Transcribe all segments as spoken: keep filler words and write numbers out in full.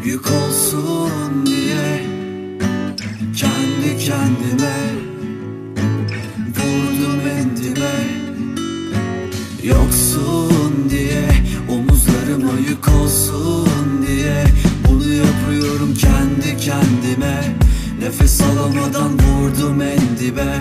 yük olsun diye kendi kendime vurdum en dibe. Yoksun diye omuzlarıma yük olsun diye bunu yapıyorum kendi kendime. Nefes alamadan vurdum en dibe.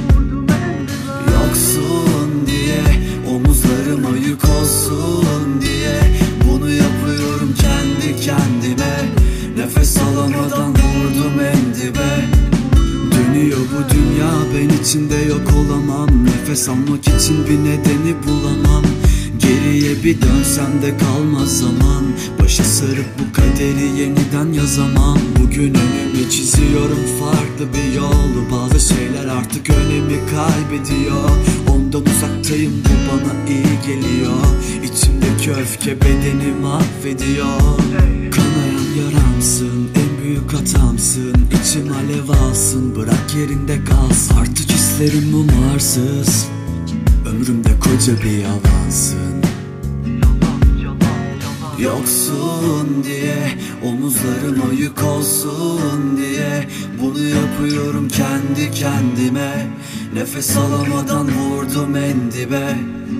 Yoksun diye omuzlarıma yük olsun diye bunu yapıyorum kendi kendime. Nefes alamadan vurdum en dibe. Dönüyor bu dünya, ben içinde yok olamam. Nefes almak için bir nedeni bulamam. Geriye bir dönsem de kalmaz zaman. Başa sarıp bu kaderi yeniden yazamam. Bugün önümü çiziyorum farklı bir yolu. Bazı şeyler artık önemi kaybediyor. Ondan uzaktayım, bu bana iyi geliyor. İçimdeki öfke bedeni mahvediyor. Kanayan yaramsın, en büyük hatamsın. İçim alev alsın, bırak yerinde kalsın. Artık hislerim umarsız, ömrümde koca bir yalansın. Yoksun diye omuzlarıma yük olsun diye bunu yapıyorum kendi kendime. Nefes alamadan vurdum en dibe.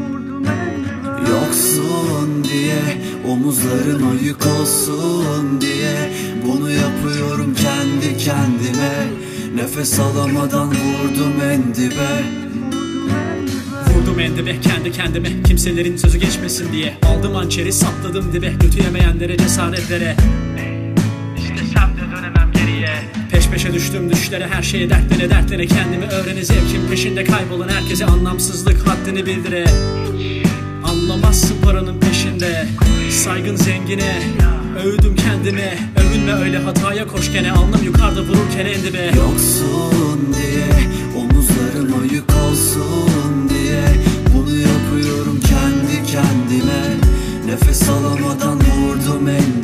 Yoksun diye omuzlarıma yük olsun diye bunu yapıyorum kendi kendime. Nefes alamadan vurdum en dibe. Vurdum en dibe kendi kendime, kimselerin sözü geçmesin diye. Aldım hançeri sapladım dibe, götü yemeyenlere cesaretlere. İstesem de dönemem geriye. Peş peşe düştüm düşlere, her şeye dertlene dertlene kendimi öğrene. Zevkin peşinde kaybolan herkese anlamsızlık haddini bildire. Anlamazsın paranın peşinde, saygın zengine. Övdüm kendime, övünme öyle hataya koş gene. Alnım yukarıda vururken en dibe. Yoksun diye omuzlarıma yük olsun diye bunu yapıyorum kendi kendime. Nefes alamadan vurdum en